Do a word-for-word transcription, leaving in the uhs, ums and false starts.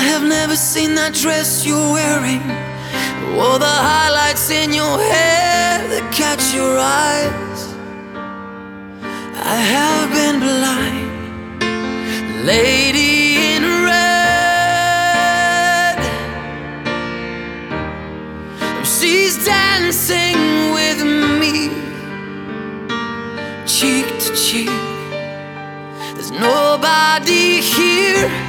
have never seen that dress you're wearing, or the highlights in your hair that catch your eyes. I have been blind, lady in red. She's dancing with me, cheek to cheek. There's nobody here